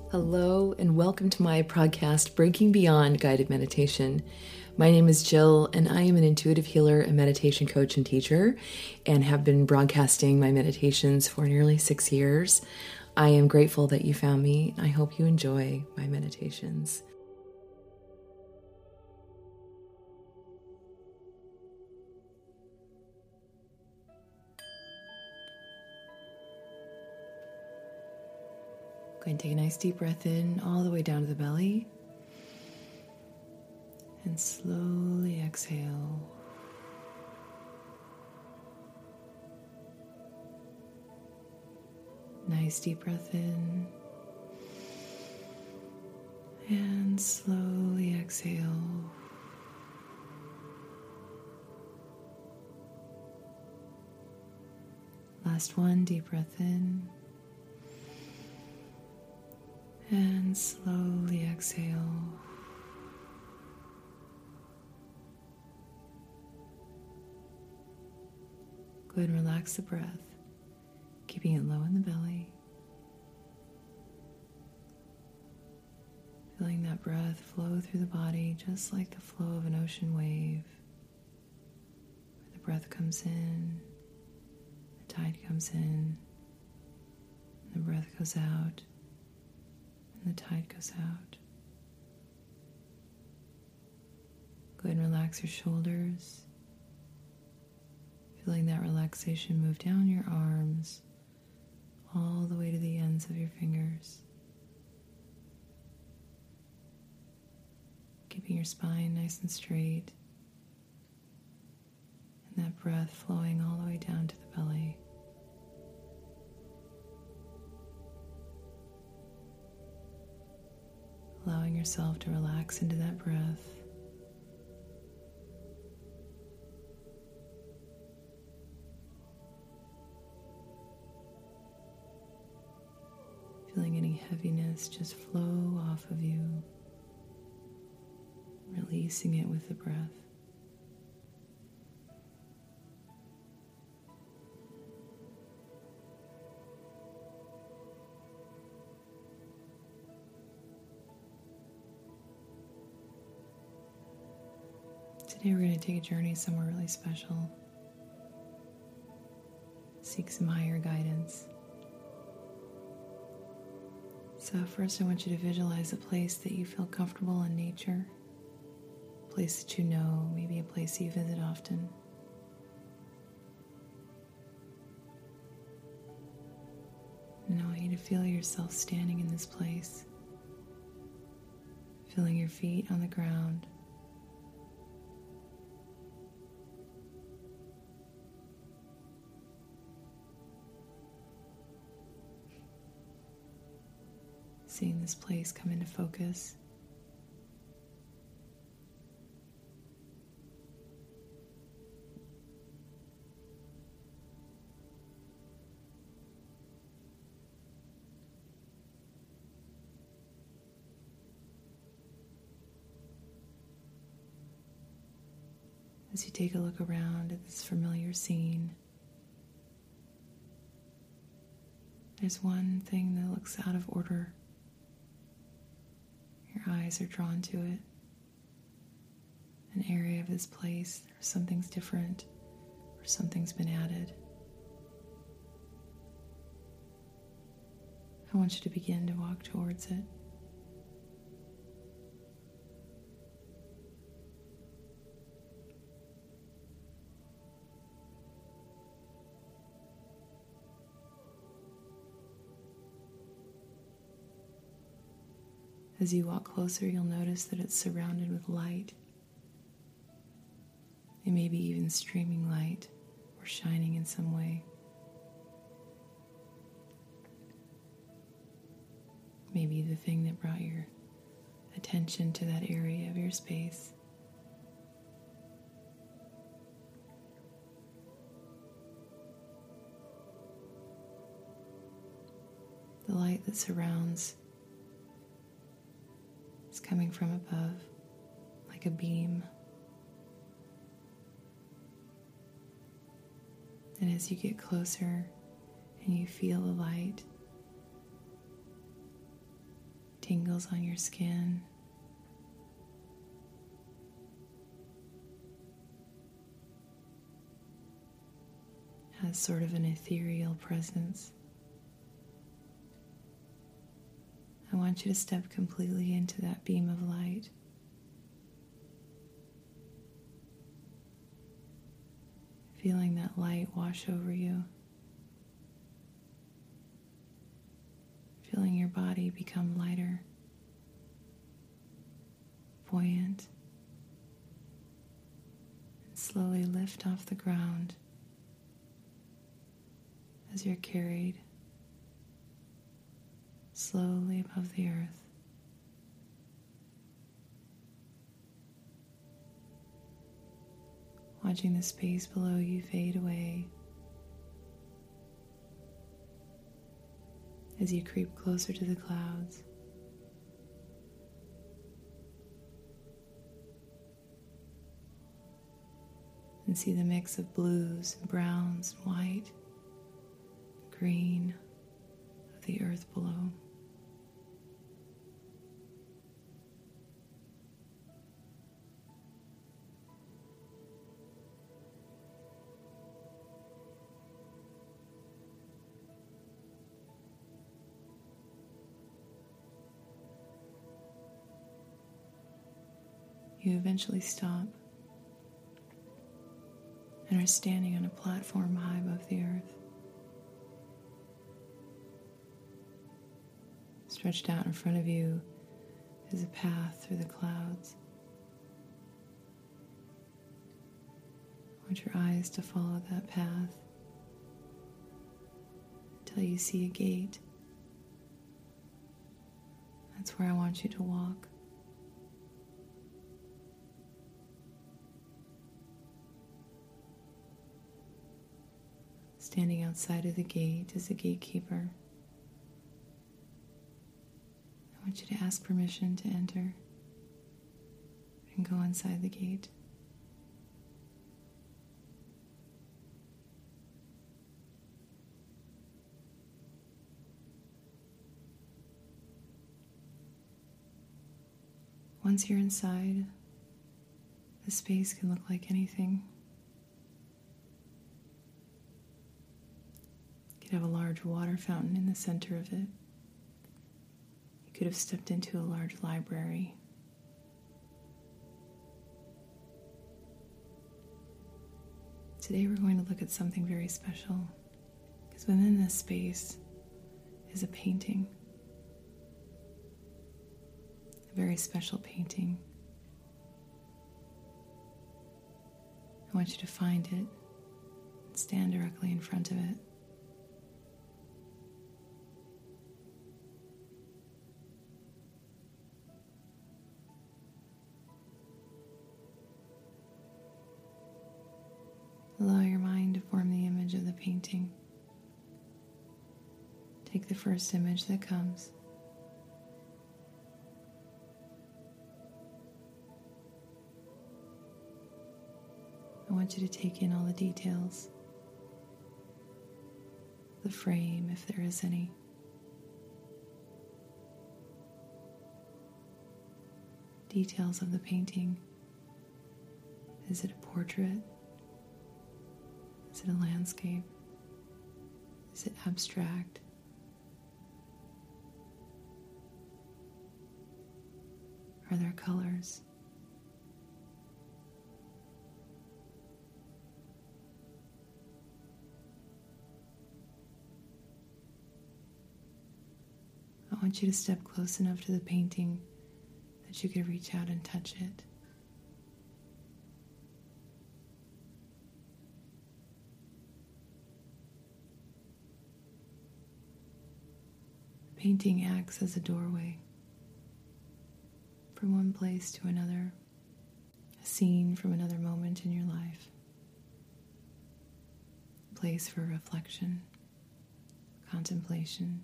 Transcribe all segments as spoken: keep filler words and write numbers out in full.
Hello and welcome to my podcast, Breaking Beyond Guided Meditation. My name is Jill and I am an intuitive healer, a meditation coach and teacher, and have been broadcasting my meditations for nearly six years. I am grateful that you found me. I hope you enjoy my meditations. Go ahead and take a nice deep breath in all the way down to the belly. And slowly exhale. Nice deep breath in. And slowly exhale. Last one, deep breath in. And slowly exhale. Go ahead and relax the breath, keeping it low in the belly. Feeling that breath flow through the body just like the flow of an ocean wave. Where the breath comes in, the tide comes in, and the breath goes out. And the tide goes out. Go ahead and relax your shoulders. Feeling that relaxation move down your arms, all the way to the ends of your fingers. Keeping your spine nice and straight. And that breath flowing all the way down to the belly. Allowing yourself to relax into that breath. Feeling any heaviness just flow off of you. Releasing it with the breath. Today we're going to take a journey somewhere really special. Seek some higher guidance. So first I want you to visualize a place that you feel comfortable in nature. A place that you know, maybe a place you visit often. And I want you to feel yourself standing in this place. Feeling your feet on the ground. Seeing this place come into focus. As you take a look around at this familiar scene, there's one thing that looks out of order. Your eyes are drawn to it. An area of this place, or something's different, or something's been added. I want you to begin to walk towards it. As you walk closer, you'll notice that it's surrounded with light. It may be even streaming light or shining in some way. Maybe the thing that brought your attention to that area of your space. The light that surrounds is coming from above, like a beam. And as you get closer and you feel the light, tingles on your skin. Has sort of an ethereal presence. I want you to step completely into that beam of light. Feeling that light wash over you. Feeling your body become lighter, buoyant, and slowly lift off the ground as you're carried slowly above the earth. Watching the space below you fade away as you creep closer to the clouds. And see the mix of blues and browns and white, green of the earth below. You eventually stop and are standing on a platform high above the earth. Stretched out in front of you is a path through the clouds. I want your eyes to follow that path until you see a gate. That's where I want you to walk. Standing outside of the gate is a gatekeeper. I want you to ask permission to enter and go inside the gate. Once you're inside, the space can look like anything. You could have a large water fountain in the center of it. You could have stepped into a large library. Today we're going to look at something very special, because within this space is a painting. A very special painting. I want you to find it and stand directly in front of it. Allow your mind to form the image of the painting. Take the first image that comes. I want you to take in all the details. The frame, if there is any. Details of the painting. Is it a portrait? Is it a landscape? Is it abstract? Are there colors? I want you to step close enough to the painting that you could reach out and touch it. Painting acts as a doorway from one place to another, a scene from another moment in your life, a place for reflection, contemplation,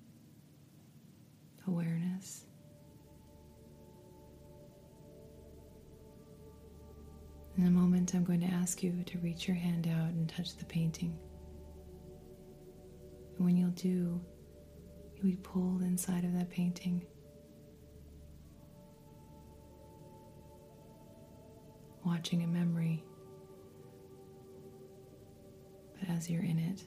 awareness. In a moment, I'm going to ask you to reach your hand out and touch the painting. And when you'll do, you'll be pulled inside of that painting watching a memory. But as you're in it,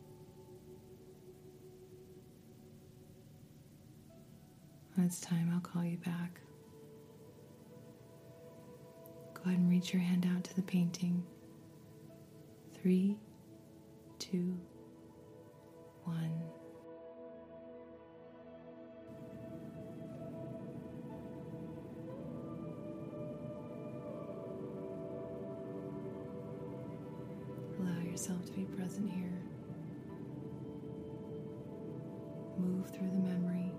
when it's time, I'll call you back. Go ahead and reach your hand out to the painting. Three, two, one. Allow yourself to be present here. Move through the memory.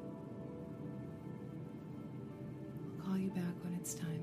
I'll call you back when it's time.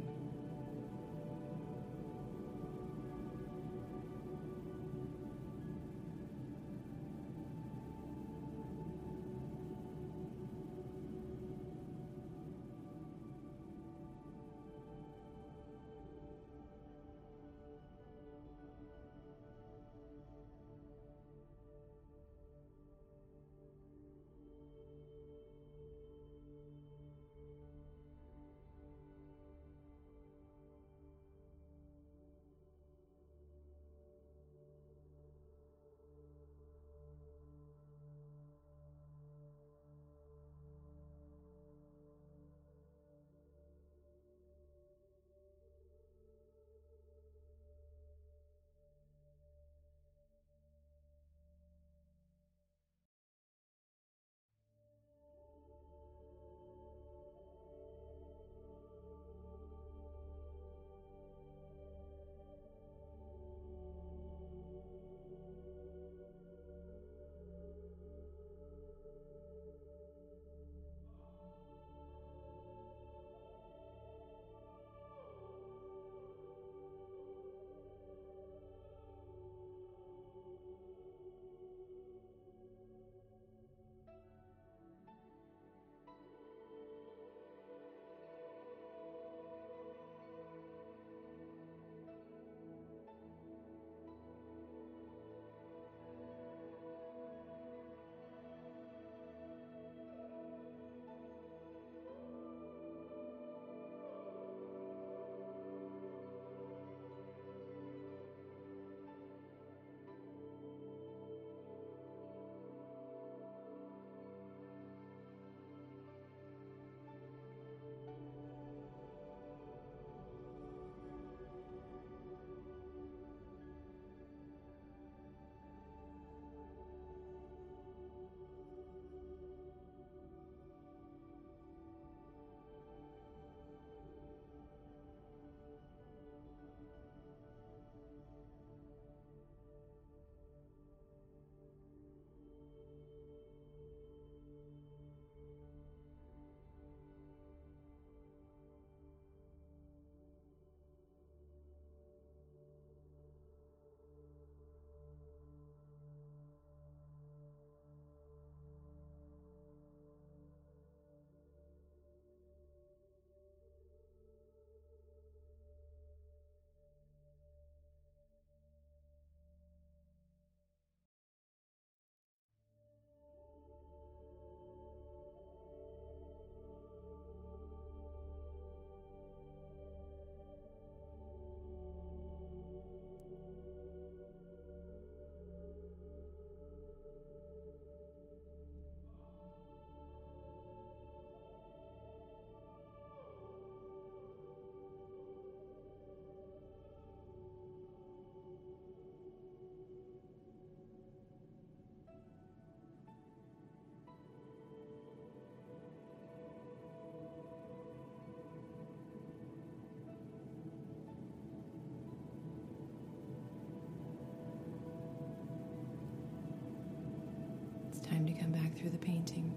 Time to come back through the painting.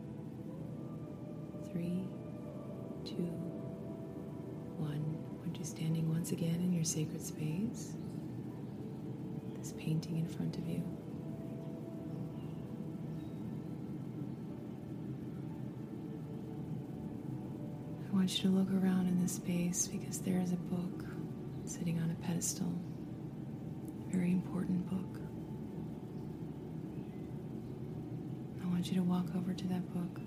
Three, two, one. Want you standing once again in your sacred space. This painting in front of you. I want you to look around in this space because there is a book sitting on a pedestal. A very important book. I want you to walk over to that book.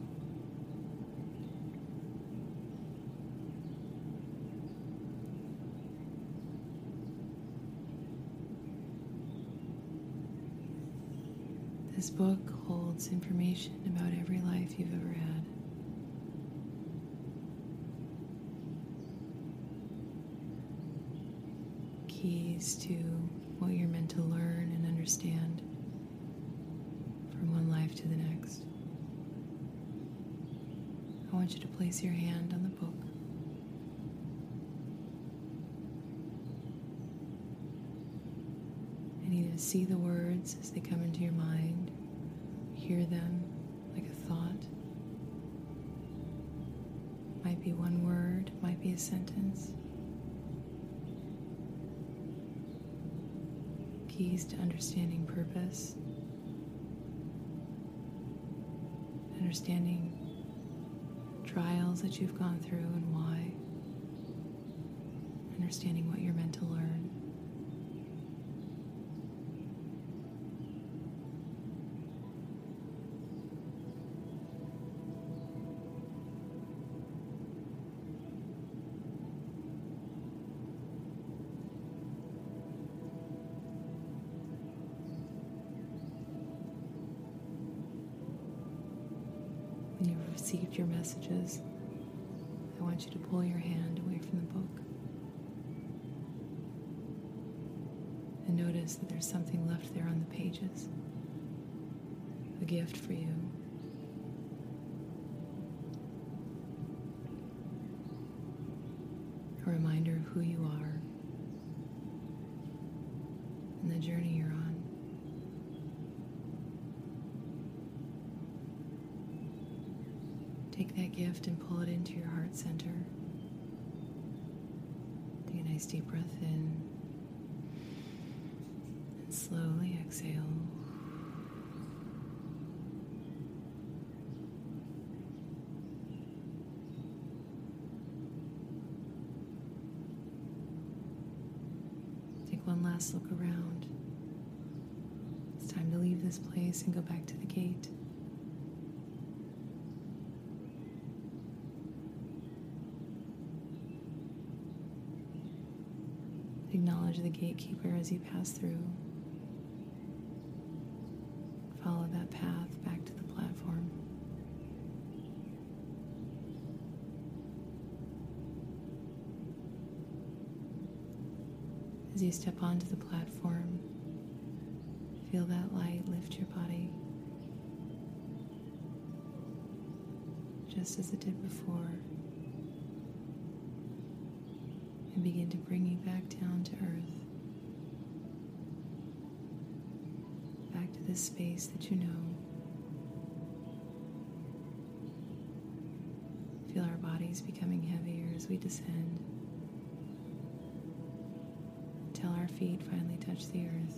This book holds information about every life you've ever had. Keys to what you're meant to learn and understand from one life to the next. I want you to place your hand on the book. I need you to see the words as they come into your mind, hear them like a thought. Might be one word, might be a sentence. Keys to understanding purpose, understanding trials that you've gone through and why, understanding what you're meant to learn. When you've received your messages, I want you to pull your hand away from the book and notice that there's something left there on the pages, a gift for you. A reminder of who you are and the journey you're on. Take that gift and pull it into your heart center. Take a nice deep breath in and slowly exhale. Take one last look around. It's time to leave this place and go back to the gate. Acknowledge the gatekeeper as you pass through. Follow that path back to the platform. As you step onto the platform, feel that light lift your body, just as it did before. And begin to bring you back down to earth, back to this space that you know. Feel our bodies becoming heavier as we descend, until our feet finally touch the earth.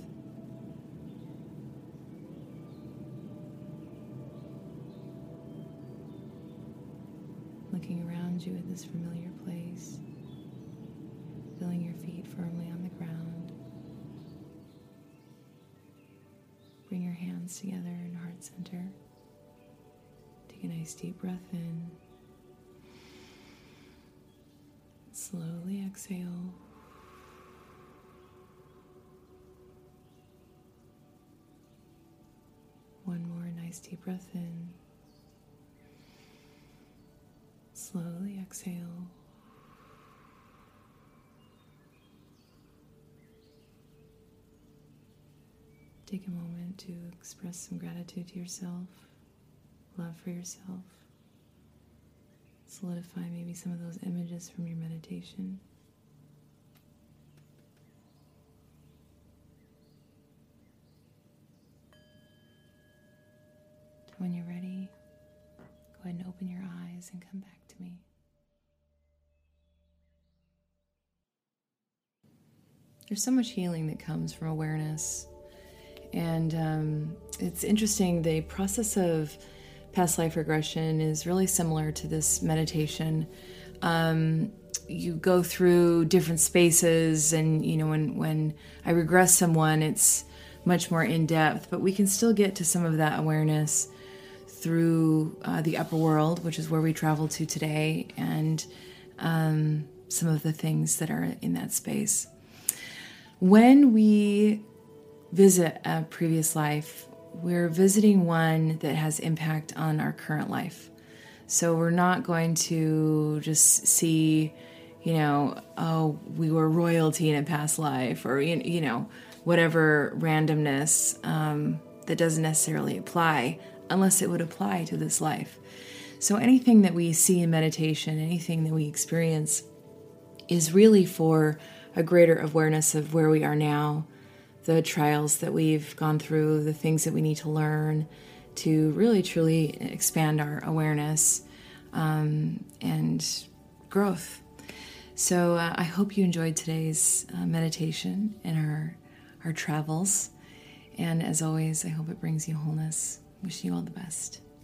Looking around you at this familiar place, feeling your feet firmly on the ground. Bring your hands together in heart center. Take a nice deep breath in. Slowly exhale. One more nice deep breath in. Slowly exhale. Take a moment to express some gratitude to yourself, love for yourself. Solidify maybe some of those images from your meditation. When you're ready, go ahead and open your eyes and come back to me. There's so much healing that comes from awareness. And um, it's interesting, the process of past life regression is really similar to this meditation. Um, you go through different spaces, and you know, when, when I regress someone, it's much more in-depth, but we can still get to some of that awareness through uh, the upper world, which is where we travel to today, and um, some of the things that are in that space. When we visit a previous life, we're visiting one that has impact on our current life. So we're not going to just see, you know, oh, we were royalty in a past life, or, you know, whatever randomness um, that doesn't necessarily apply unless it would apply to this life. So anything that we see in meditation, anything that we experience is really for a greater awareness of where we are now, the trials that we've gone through, the things that we need to learn to really truly expand our awareness um, and growth. So uh, I hope you enjoyed today's uh, meditation and our, our travels. And as always, I hope it brings you wholeness. Wishing you all the best.